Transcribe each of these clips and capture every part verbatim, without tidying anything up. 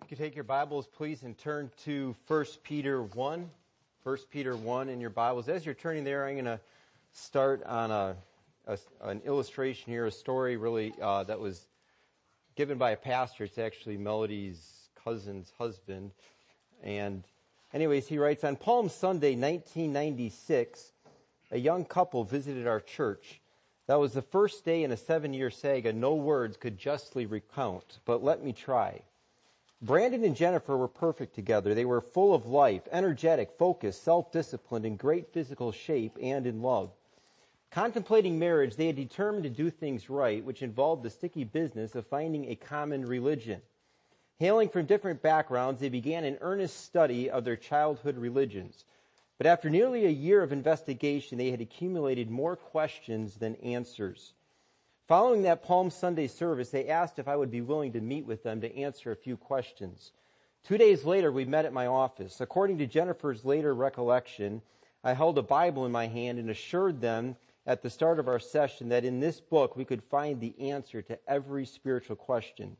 You take your Bibles, please, and turn to First Peter one. First Peter one in your Bibles. As you're turning there, I'm going to start on a, a, an illustration here, a story really uh, that was given by a pastor. It's actually Melody's cousin's husband. And anyways, he writes, on Palm Sunday, nineteen ninety-six, a young couple visited our church. That was the first day in a seven-year saga no words could justly recount, but let me try. Brandon and Jennifer were perfect together. They were full of life, energetic, focused, self-disciplined, in great physical shape, and in love. Contemplating marriage, they had determined to do things right, which involved the sticky business of finding a common religion. Hailing from different backgrounds, they began an earnest study of their childhood religions. But after nearly a year of investigation, they had accumulated more questions than answers. Following that Palm Sunday service, they asked if I would be willing to meet with them to answer a few questions. Two days later, we met at my office. According to Jennifer's later recollection, I held a Bible in my hand and assured them at the start of our session that in this book we could find the answer to every spiritual question.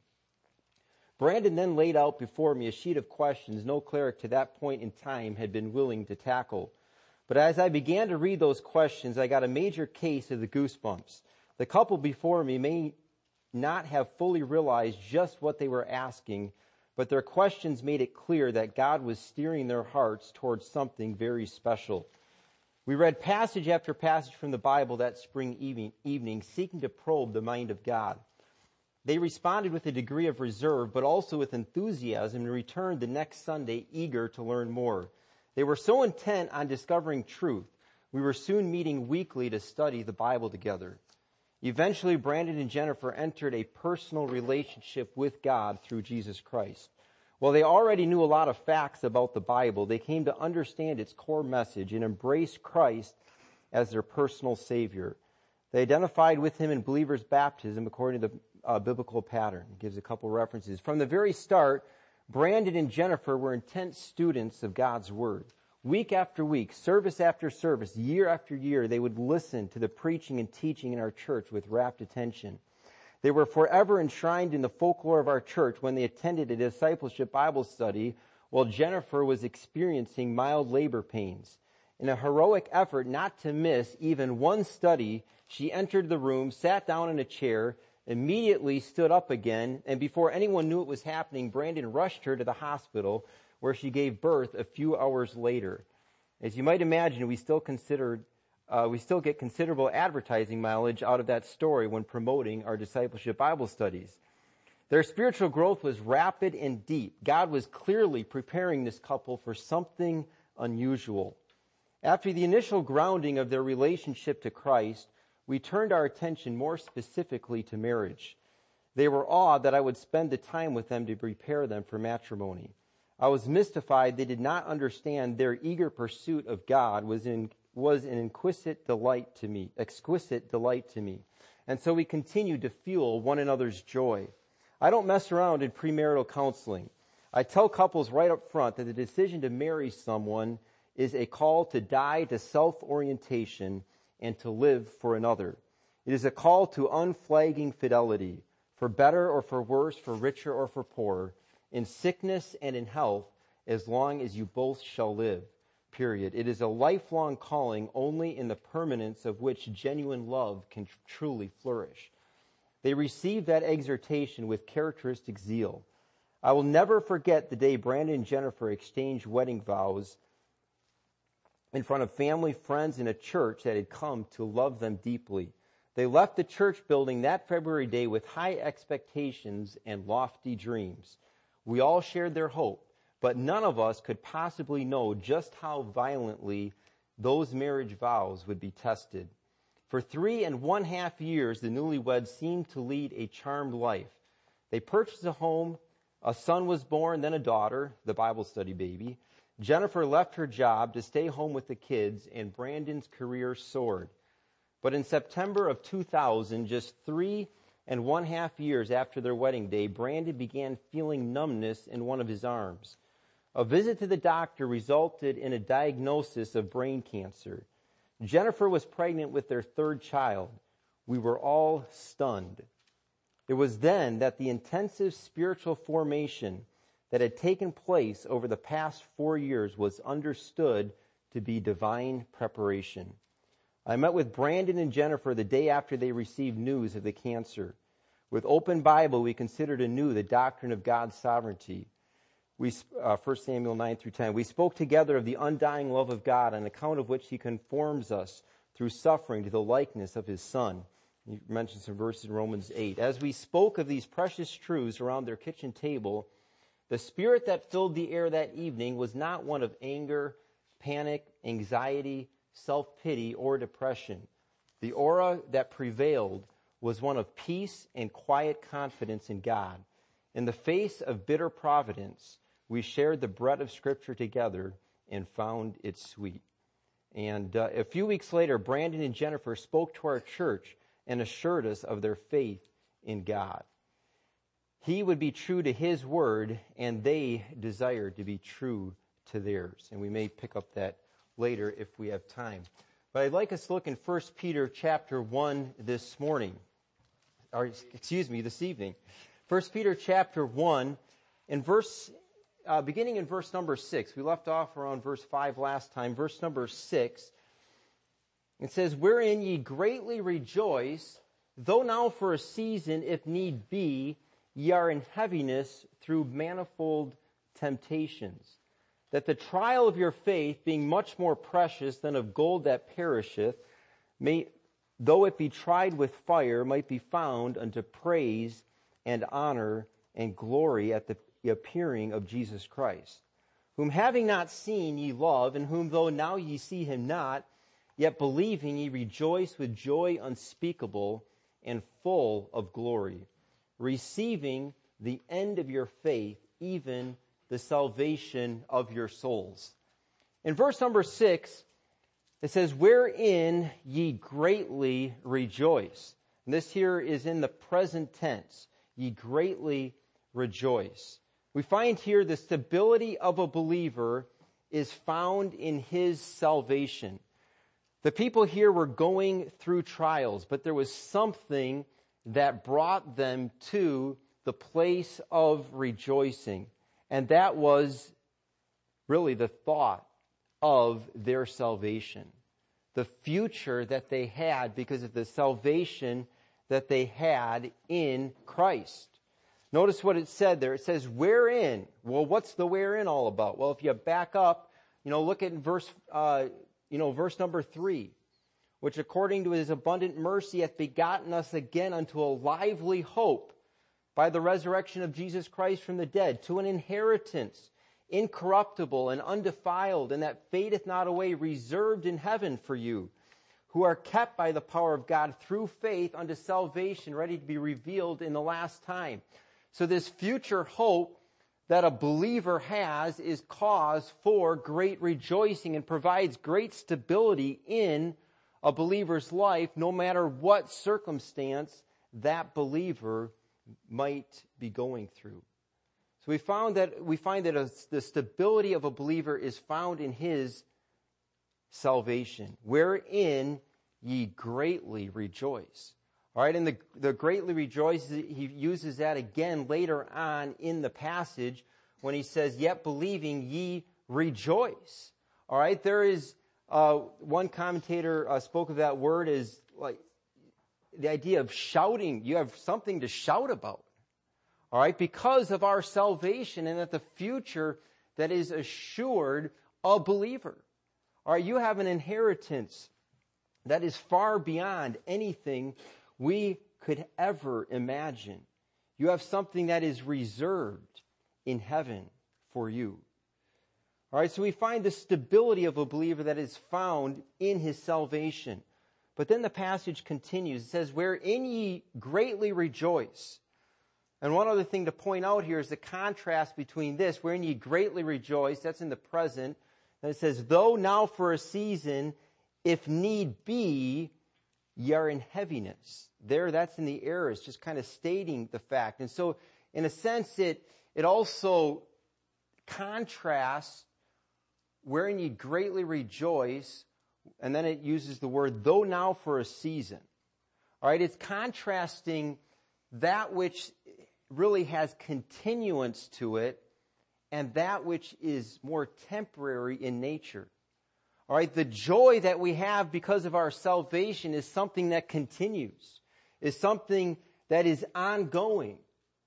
Brandon then laid out before me a sheet of questions no cleric to that point in time had been willing to tackle. But as I began to read those questions, I got a major case of the goosebumps. The couple before me may not have fully realized just what they were asking, but their questions made it clear that God was steering their hearts towards something very special. We read passage after passage from the Bible that spring evening, evening seeking to probe the mind of God. They responded with a degree of reserve, but also with enthusiasm, and returned the next Sunday eager to learn more. They were so intent on discovering truth, we were soon meeting weekly to study the Bible together. Eventually, Brandon and Jennifer entered a personal relationship with God through Jesus Christ. While they already knew a lot of facts about the Bible, they came to understand its core message and embrace Christ as their personal Savior. They identified with Him in believers' baptism according to the uh, biblical pattern. It gives a couple references. From the very start, Brandon and Jennifer were intense students of God's Word. Week after week, service after service, year after year, they would listen to the preaching and teaching in our church with rapt attention. They were forever enshrined in the folklore of our church when they attended a discipleship Bible study while Jennifer was experiencing mild labor pains. In a heroic effort not to miss even one study, she entered the room, sat down in a chair, immediately stood up again, and before anyone knew it was happening, Brandon rushed her to the hospital where she gave birth a few hours later. As you might imagine, we still considered, uh, we still get considerable advertising mileage out of that story when promoting our discipleship Bible studies. Their spiritual growth was rapid and deep. God was clearly preparing this couple for something unusual. After the initial grounding of their relationship to Christ, we turned our attention more specifically to marriage. They were awed that I would spend the time with them to prepare them for matrimony. I was mystified they did not understand their eager pursuit of God was in, was an exquisite delight to me, exquisite delight to me. And so we continued to fuel one another's joy. I don't mess around in premarital counseling. I tell couples right up front that the decision to marry someone is a call to die to self-orientation and to live for another. It is a call to unflagging fidelity, for better or for worse, for richer or for poorer, in sickness and in health, as long as you both shall live, period. It is a lifelong calling only in the permanence of which genuine love can tr- truly flourish. They received that exhortation with characteristic zeal. I will never forget the day Brandon and Jennifer exchanged wedding vows in front of family, friends, and a church that had come to love them deeply. They left the church building that February day with high expectations and lofty dreams. We all shared their hope, but none of us could possibly know just how violently those marriage vows would be tested. For three and one half years, the newlyweds seemed to lead a charmed life. They purchased a home, a son was born, then a daughter, the Bible study baby. Jennifer left her job to stay home with the kids, and Brandon's career soared. But in September of two thousand, just three and one half years after their wedding day, Brandon began feeling numbness in one of his arms. A visit to the doctor resulted in a diagnosis of brain cancer. Jennifer was pregnant with their third child. We were all stunned. It was then that the intensive spiritual formation that had taken place over the past four years was understood to be divine preparation. I met with Brandon and Jennifer the day after they received news of the cancer. With open Bible, we considered anew the doctrine of God's sovereignty. We, uh, First Samuel nine through ten. We spoke together of the undying love of God, on account of which he conforms us through suffering to the likeness of his Son. You mentioned some verses in Romans eight. As we spoke of these precious truths around their kitchen table, the spirit that filled the air that evening was not one of anger, panic, anxiety, self-pity, or depression. The aura that prevailed was one of peace and quiet confidence in God. In the face of bitter providence, we shared the bread of Scripture together and found it sweet. And uh, a few weeks later, Brandon and Jennifer spoke to our church and assured us of their faith in God. He would be true to his word, and they desired to be true to theirs. And we may pick up that later if we have time. But I'd like us to look in First Peter chapter one this morning, or excuse me, this evening. First Peter chapter one, in verse, uh, beginning in verse number six. We left off around verse five last time. Verse number six, it says, "Wherein ye greatly rejoice, though now for a season, if need be, ye are in heaviness through manifold temptations, that the trial of your faith, being much more precious than of gold that perisheth, may, though it be tried with fire, might be found unto praise and honor and glory at the appearing of Jesus Christ, whom having not seen ye love, and whom though now ye see him not, yet believing ye rejoice with joy unspeakable and full of glory, receiving the end of your faith, even the salvation of your souls." In verse number six, it says, "Wherein ye greatly rejoice." And this here is in the present tense. Ye greatly rejoice. We find here the stability of a believer is found in his salvation. The people here were going through trials, but there was something that brought them to the place of rejoicing. And that was really the thought of their salvation. The future that they had because of the salvation that they had in Christ. Notice what it said there. It says, "Wherein." Well, what's the wherein all about? Well, if you back up, you know, look at verse, uh, you know, verse number three, which according to his abundant mercy hath begotten us again unto a lively hope by the resurrection of Jesus Christ from the dead, to an inheritance incorruptible and undefiled, and that fadeth not away, reserved in heaven for you, who are kept by the power of God through faith unto salvation, ready to be revealed in the last time. So this future hope that a believer has is cause for great rejoicing and provides great stability in a believer's life, no matter what circumstance that believer might be going through. So we found that we find that a, the stability of a believer is found in his salvation, wherein ye greatly rejoice. All right, and the, the greatly rejoice, he uses that again later on in the passage when he says, "Yet believing ye rejoice." All right, there is uh, one commentator uh, spoke of that word as like the idea of shouting. You have something to shout about. All right, because of our salvation and that the future that is assured a believer. All right, you have an inheritance that is far beyond anything we could ever imagine. You have something that is reserved in heaven for you. All right, so we find the stability of a believer that is found in his salvation. But then the passage continues. It says, "Wherein ye greatly rejoice." And one other thing to point out here is the contrast between this, "wherein ye greatly rejoice," that's in the present. And it says, "Though now for a season, if need be, ye are in heaviness." There, that's in the aorist, just kind of stating the fact. And so, in a sense, it, it also contrasts "wherein ye greatly rejoice," and then it uses the word "though now for a season." All right, it's contrasting that which really has continuance to it and that which is more temporary in nature. All right, the joy that we have because of our salvation is something that continues, is something that is ongoing.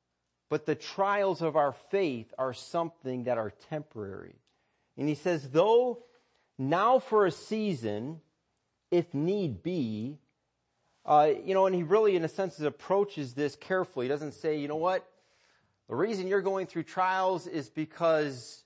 But the trials of our faith are something that are temporary. And he says, though now for a season, if need be, uh, you know, and he really, in a sense, approaches this carefully. He doesn't say, you know what, the reason you're going through trials is because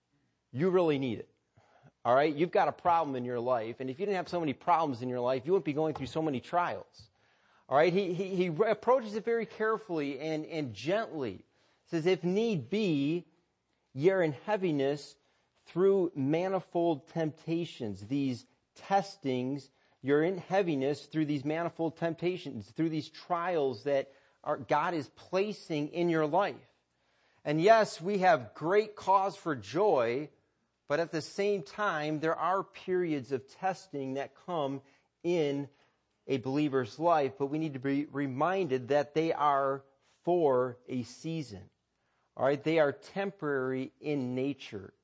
you really need it. All right, you've got a problem in your life, and if you didn't have so many problems in your life, you wouldn't be going through so many trials. All right, he he, he approaches it very carefully and, and gently. He says, if need be, ye're in heaviness through manifold temptations, these testings, you're in heaviness through these manifold temptations, through these trials that our God is placing in your life. And yes, we have great cause for joy, but at the same time, there are periods of testing that come in a believer's life, but we need to be reminded that they are for a season. All right, they are temporary in nature.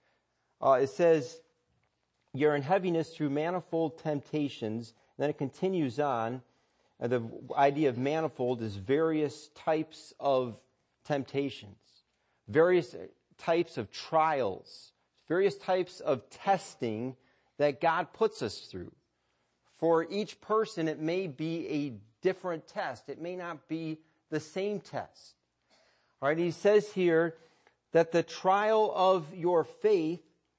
Uh, it says, you're in heaviness through manifold temptations. And then it continues on. Uh, the idea of manifold is various types of temptations, various types of trials, various types of testing that God puts us through. For each person, it may be a different test. It may not be the same test. All right, he says here that the trial of your faith,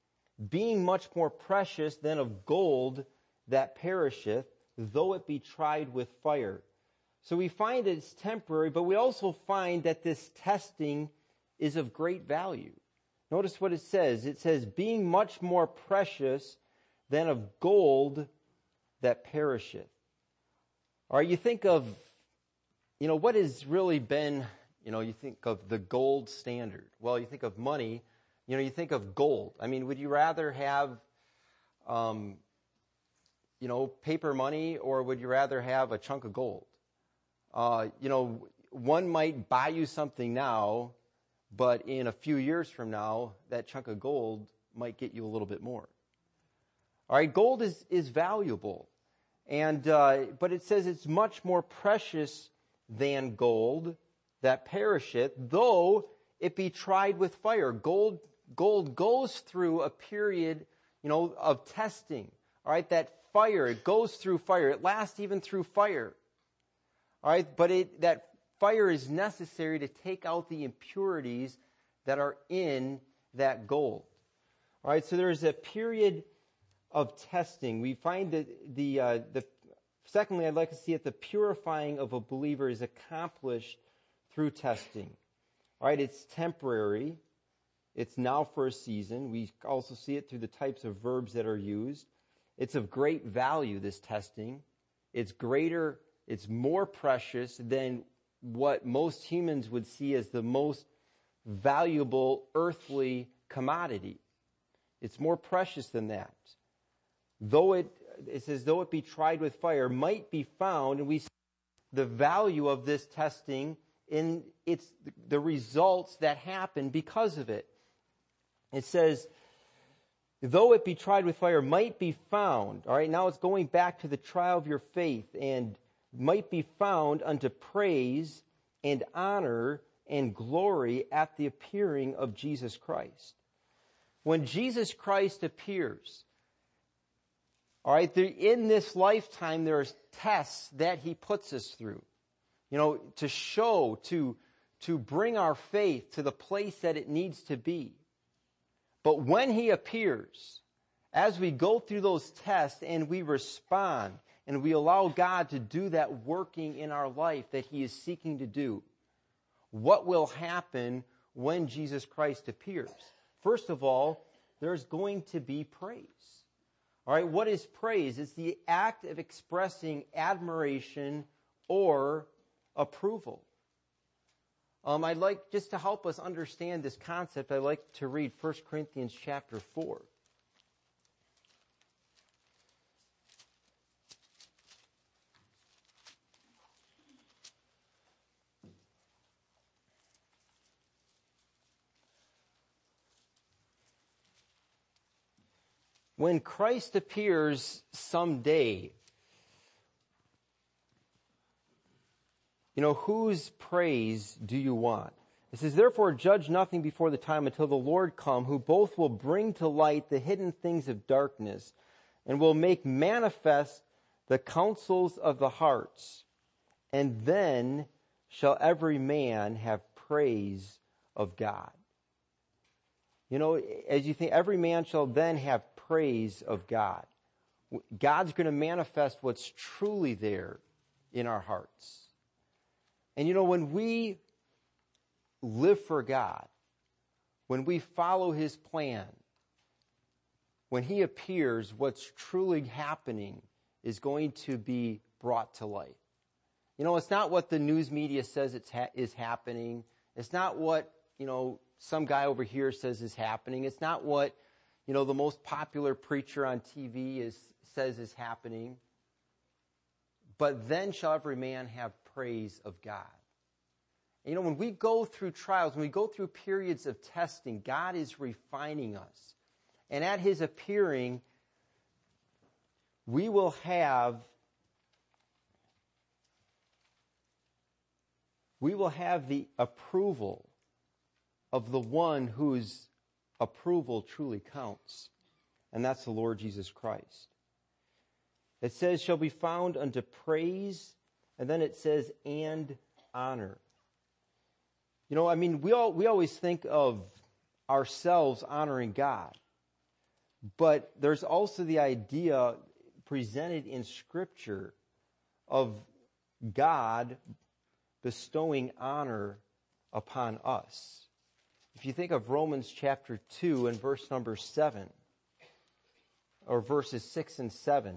being much more precious than of gold that perisheth, though it be tried with fire. So we find it's temporary, but we also find that this testing is of great value. Notice what it says. It says, being much more precious than of gold that perisheth. All right, you think of, you know, what has really been, you know, you think of the gold standard. Well, you think of money, you know, you think of gold. I mean, would you rather have, um, you know, paper money, or would you rather have a chunk of gold? Uh, you know, one might buy you something now, but in a few years from now, that chunk of gold might get you a little bit more. All right, gold is, is valuable. And uh, but it says it's much more precious than gold that perisheth, though it be tried with fire. Gold, gold goes through a period, you know, of testing. All right, that fire, it goes through fire. It lasts even through fire. All right, but it, that fire is necessary to take out the impurities that are in that gold. All right, so there is a period of testing. We find that the uh, the secondly, I'd like to see it, the purifying of a believer is accomplished through testing. All right, it's temporary. It's now for a season. We also see it through the types of verbs that are used. It's of great value, this testing. It's greater, it's more precious than what most humans would see as the most valuable earthly commodity. It's more precious than that. Though it, it says, though it be tried with fire, might be found, and we see the value of this testing in its the results that happen because of it. It says, though it be tried with fire, might be found. All right, now it's going back to the trial of your faith, and might be found unto praise and honor and glory at the appearing of Jesus Christ. When Jesus Christ appears, all right, there, in this lifetime, there's tests that he puts us through, you know, to show, to, to bring our faith to the place that it needs to be. But when he appears, as we go through those tests and we respond and we allow God to do that working in our life that he is seeking to do, what will happen when Jesus Christ appears? First of all, there's going to be praise. All right, what is praise? It's the act of expressing admiration or approval. Um, I'd like, just to help us understand this concept, I'd like to read First Corinthians chapter four. when Christ appears someday, you know, whose praise do you want? It says, therefore judge nothing before the time until the Lord come, who both will bring to light the hidden things of darkness and will make manifest the counsels of the hearts. And then shall every man have praise of God. You know, as you think, every man shall then have praise of God. God's going to manifest what's truly there in our hearts. And you know, when we live for God, when we follow His plan, when He appears, what's truly happening is going to be brought to light. You know, it's not what the news media says it's ha- is happening. It's not what, you know, some guy over here says is happening. It's not what, you know, the most popular preacher on T V is says is happening. But then shall every man have praise of God. And, you know, when we go through trials, when we go through periods of testing, God is refining us. And at His appearing, we will have we will have the approval of the one whose approval truly counts. And that's the Lord Jesus Christ. It says, shall be found unto praise, and then it says, and honor. You know, I mean, we all we always think of ourselves honoring God. But there's also the idea presented in Scripture of God bestowing honor upon us. If you think of Romans chapter two and verse number seven, or verses six and seven,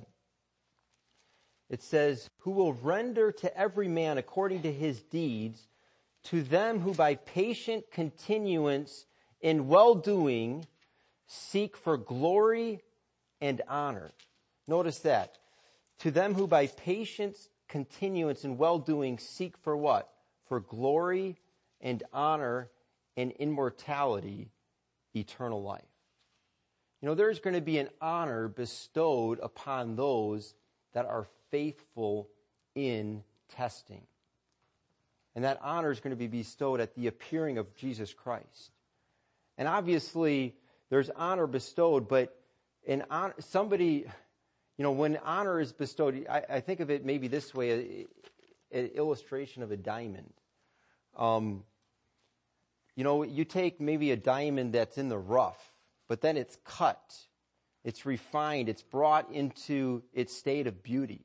it says, who will render to every man according to his deeds, to them who by patient continuance in well-doing seek for glory and honor. Notice that. To them who by patience, continuance, and well-doing seek for what? For glory and honor and immortality, eternal life. You know, there's going to be an honor bestowed upon those that are faithful in testing. And that honor is going to be bestowed at the appearing of Jesus Christ. And obviously, there's honor bestowed, but in honor, somebody, you know, when honor is bestowed, I, I think of it maybe this way, an illustration of a diamond. Um, you know, you take maybe a diamond that's in the rough, but then it's cut, it's refined, it's brought into its state of beauty.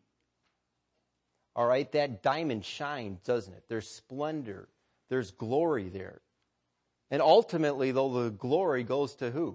All right, that diamond shines, doesn't it? There's splendor, there's glory there. And ultimately, though, the glory goes to who?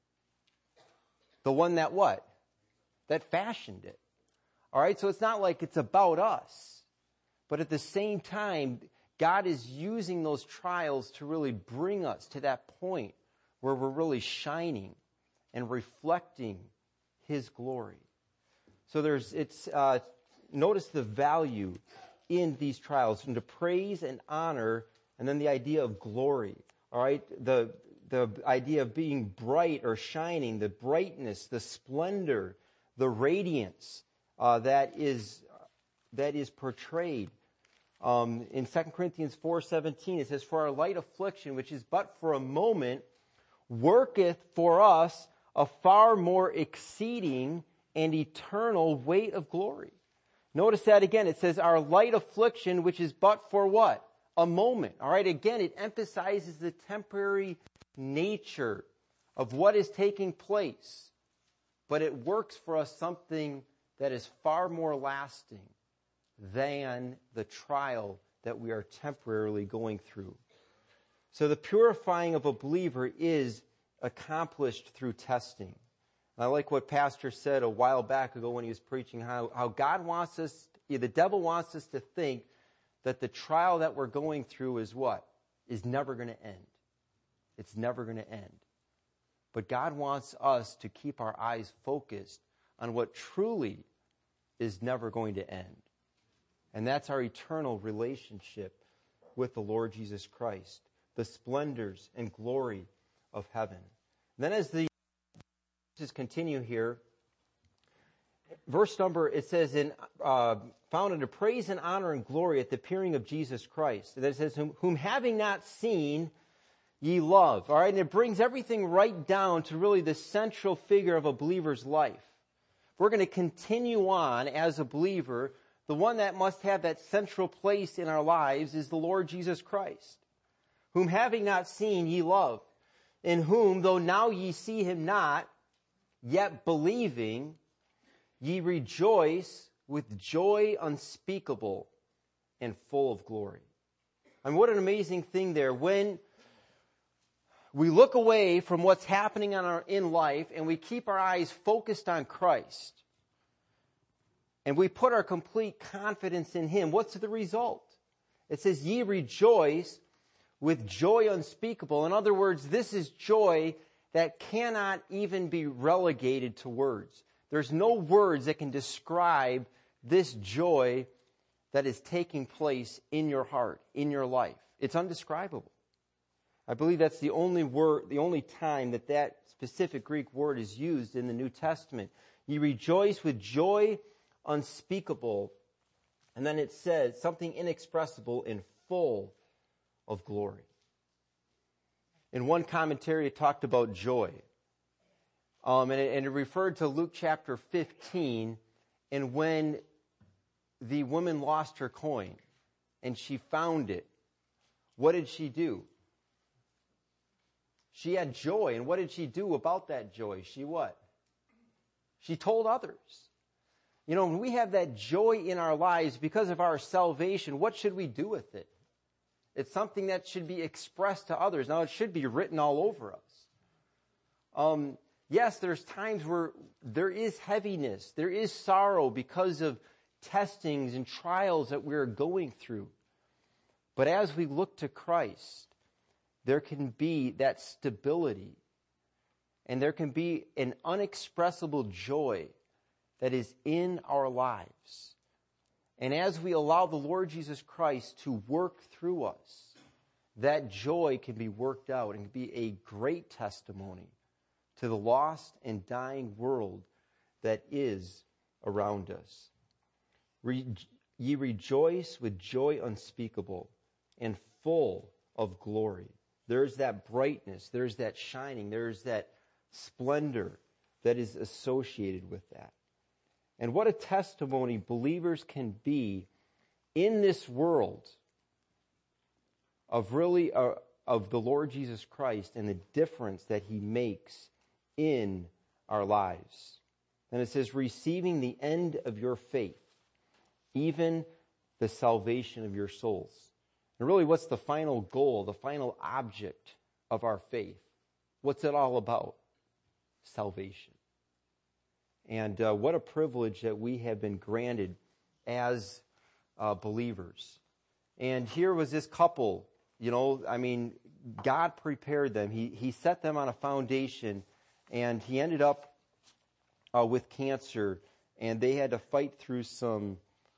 The one that what? That fashioned it. All right, so it's not like it's about us. But at the same time, God is using those trials to really bring us to that point where we're really shining and reflecting His glory. So there's, it's, uh, notice the value in these trials, and to praise and honor, and then the idea of glory. All right, the the idea of being bright or shining, the brightness, the splendor, the radiance uh, that is that is portrayed. Um, in Second Corinthians four seventeen, it says, for our light affliction, which is but for a moment, worketh for us a far more exceeding and eternal weight of glory. Notice that again. It says, our light affliction, which is but for what? A moment. All right. Again, it emphasizes the temporary nature of what is taking place. But it works for us something that is far more lasting than the trial that we are temporarily going through. So the purifying of a believer is accomplished through testing. I like what Pastor said a while back ago when he was preaching, how, how God wants us, the devil wants us to think that the trial that we're going through is what? Is never going to end. It's never going to end. But God wants us to keep our eyes focused on what truly is never going to end. And that's our eternal relationship with the Lord Jesus Christ, the splendors and glory of heaven. And then as the Just continue here. Verse number, it says, in uh, found under praise and honor and glory at the appearing of Jesus Christ. That it says, whom, whom having not seen, ye love. All right, and it brings everything right down to really the central figure of a believer's life. If we're going to continue on as a believer, the one that must have that central place in our lives is the Lord Jesus Christ. Whom having not seen, ye love. In whom, though now ye see him not, yet believing, ye rejoice with joy unspeakable and full of glory. I mean, what an amazing thing there. When we look away from what's happening in, our, in life and we keep our eyes focused on Christ and we put our complete confidence in him, what's the result? It says, ye rejoice with joy unspeakable. In other words, this is joy that cannot even be relegated to words. There's no words that can describe this joy that is taking place in your heart, in your life. It's undescribable. I believe that's the only word, the only time that that specific Greek word is used in the New Testament. You rejoice with joy unspeakable, and then it says something inexpressible and full of glory. In one commentary, it talked about joy. Um, and, it, and it referred to Luke chapter fifteen, and when the woman lost her coin and she found it, what did she do? She had joy. And what did she do about that joy? She what? She told others. You know, when we have that joy in our lives because of our salvation, what should we do with it? It's something that should be expressed to others. Now, it should be written all over us. Um, yes, there's times where there is heaviness. There is sorrow because of testings and trials that we're going through. But as we look to Christ, there can be that stability, and there can be an unexpressible joy that is in our lives. And as we allow the Lord Jesus Christ to work through us, that joy can be worked out and be a great testimony to the lost and dying world that is around us. Re- ye rejoice with joy unspeakable and full of glory. There's that brightness, there's that shining, there's that splendor that is associated with that. And what a testimony believers can be in this world of really uh, of the Lord Jesus Christ and the difference that he makes in our lives. And it says, receiving the end of your faith, even the salvation of your souls. And really, what's the final goal, the final object of our faith? What's it all about? Salvation. And uh, what a privilege that we have been granted as uh, believers. And here was this couple, you know, I mean, God prepared them. He, he set them on a foundation, and he ended up uh, with cancer, and they had to fight through some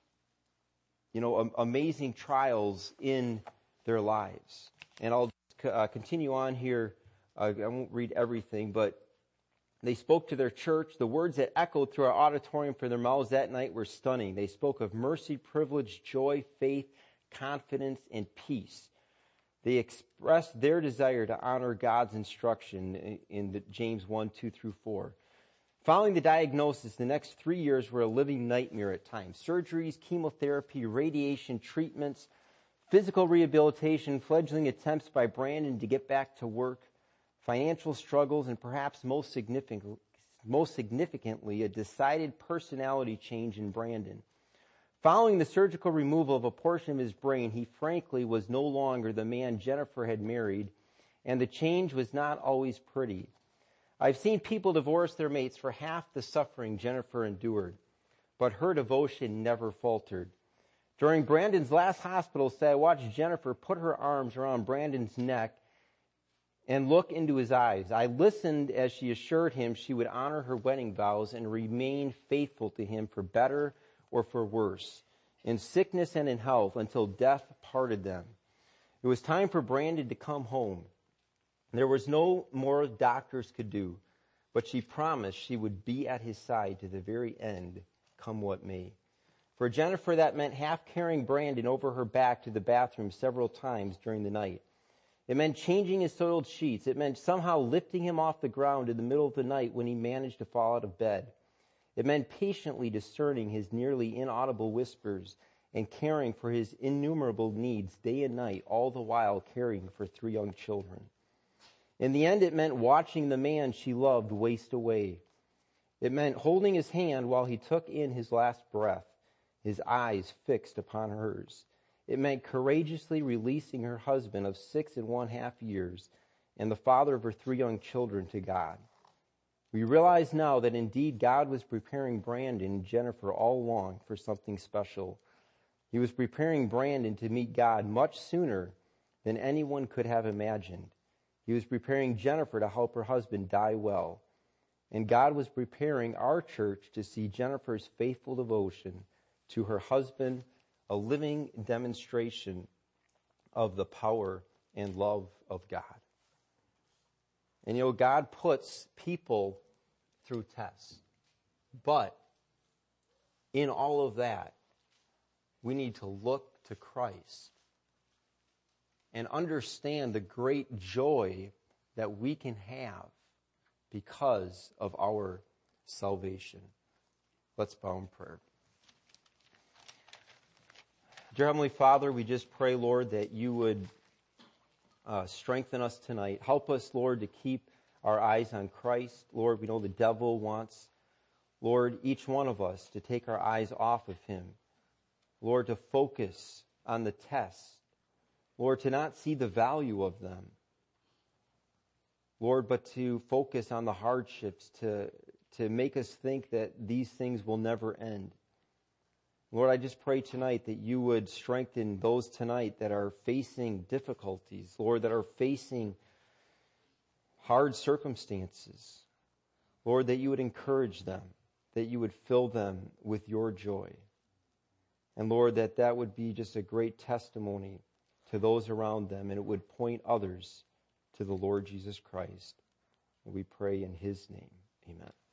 you know, um, amazing trials in their lives. And I'll uh, continue on here. Uh, I won't read everything, but they spoke to their church. The words that echoed through our auditorium from their mouths that night were stunning. They spoke of mercy, privilege, joy, faith, confidence, and peace. They expressed their desire to honor God's instruction in the James one, two through four. Following the diagnosis, the next three years were a living nightmare at times. Surgeries, chemotherapy, radiation treatments, physical rehabilitation, fledgling attempts by Brandon to get back to work, financial struggles, and perhaps most significant, most significantly, a decided personality change in Brandon. Following the surgical removal of a portion of his brain, he frankly was no longer the man Jennifer had married, and the change was not always pretty. I've seen people divorce their mates for half the suffering Jennifer endured, but her devotion never faltered. During Brandon's last hospital stay, I watched Jennifer put her arms around Brandon's neck and look into his eyes. I listened as she assured him she would honor her wedding vows and remain faithful to him for better or for worse, in sickness and in health, until death parted them. It was time for Brandon to come home. There was no more doctors could do, but she promised she would be at his side to the very end, come what may. For Jennifer, that meant half carrying Brandon over her back to the bathroom several times during the night. It meant changing his soiled sheets. It meant somehow lifting him off the ground in the middle of the night when he managed to fall out of bed. It meant patiently discerning his nearly inaudible whispers and caring for his innumerable needs day and night, all the while caring for three young children. In the end, it meant watching the man she loved waste away. It meant holding his hand while he took in his last breath, his eyes fixed upon hers. It meant courageously releasing her husband of six and one half years and the father of her three young children to God. We realize now that indeed God was preparing Brandon and Jennifer all along for something special. He was preparing Brandon to meet God much sooner than anyone could have imagined. He was preparing Jennifer to help her husband die well. And God was preparing our church to see Jennifer's faithful devotion to her husband, a living demonstration of the power and love of God. And you know, God puts people through tests. But in all of that, we need to look to Christ and understand the great joy that we can have because of our salvation. Let's bow in prayer. Dear Heavenly Father, we just pray, Lord, that you would uh, strengthen us tonight. Help us, Lord, to keep our eyes on Christ. Lord, we know the devil wants, Lord, each one of us to take our eyes off of him. Lord, to focus on the tests. Lord, to not see the value of them. Lord, but to focus on the hardships, to, to make us think that these things will never end. Lord, I just pray tonight that you would strengthen those tonight that are facing difficulties, Lord, that are facing hard circumstances. Lord, that you would encourage them, that you would fill them with your joy. And Lord, that that would be just a great testimony to those around them, and it would point others to the Lord Jesus Christ. And we pray in his name. Amen.